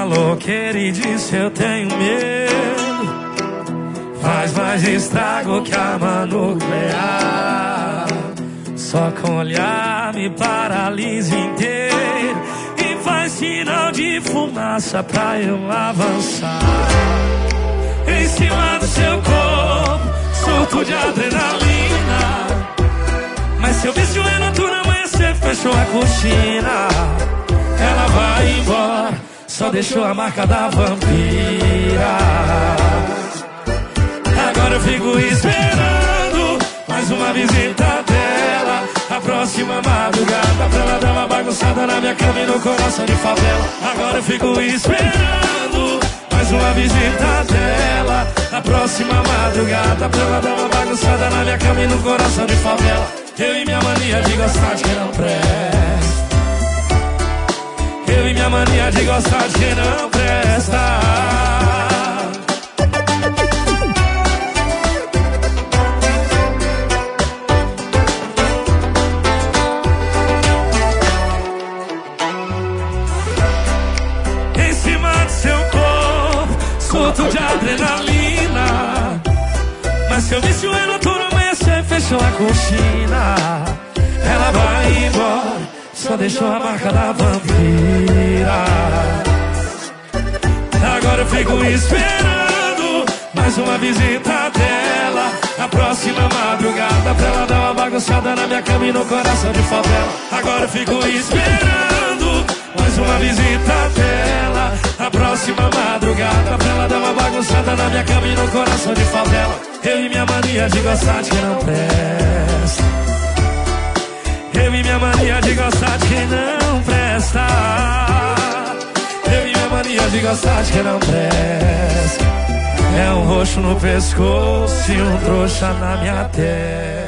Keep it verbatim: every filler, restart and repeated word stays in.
maloqueira e disse eu tenho medo. Faz mais estrago que arma nuclear. Só com olhar me paralisa inteiro e faz sinal de fumaça pra eu avançar. Em cima do seu corpo, surto de adrenalina. Mas seu vício é natural, amanhecer, fechou a cortina. Ela vai embora, só deixou a marca da vampira. Agora eu fico esperando mais uma visita dela. A próxima madrugada pra ela dar uma bagunçada na minha cama e no coração de favela. Agora eu fico esperando mais uma visita dela. A próxima madrugada pra ela dar uma bagunçada na minha cama e no coração de favela. Eu e minha mania de gostar de quem não presta. Eu e minha mania de gostar de quem não presta. Em cima do seu corpo, surto de adrenalina. Mas seu vício é natural, amanhecer, fechou a cortina. Ela vai embora, só deixou a marca da vampira. Agora eu fico esperando mais uma visita dela. A próxima madrugada pra ela dar uma bagunçada na minha cama e no coração de favela. Agora eu fico esperando mais uma visita dela. A próxima madrugada pra ela dar uma bagunçada na minha cama e no coração de favela. Eu e minha mania de gostar de quem não presta. Eu e minha mania de gostar de quem não presta. Eu e minha mania de gostar de quem não presta. É um roxo no pescoço e um trouxa na minha testa.